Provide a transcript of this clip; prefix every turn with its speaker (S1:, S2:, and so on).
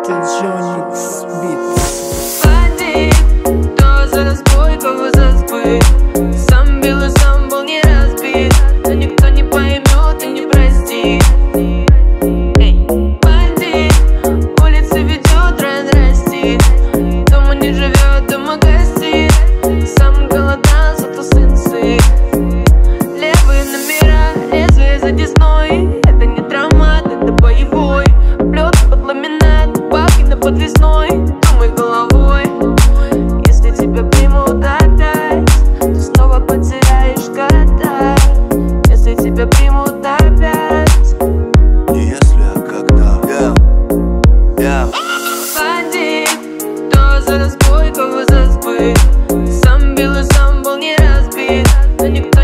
S1: Это Джоникс Битс.
S2: Один, то за разбой, кого за сбыт. Сам бил и сам был не разбит, но никто не поймет и не простит. Эй, один, улица ведет, район растит. Дома не живет, дома гостит. Сам голодал, зато сын сыт. Левые номера, лезвие за десной. Это не травмат, это боевой. Плет под ламинат, бабки на подвесной. Думай головой. Если тебя примут опять, ты снова потеряешь года. Если тебя примут опять.
S3: Не если, а когда.
S2: Бандит, то за разбой, кого за сбыт. Сам бил и сам был не разбит, но никто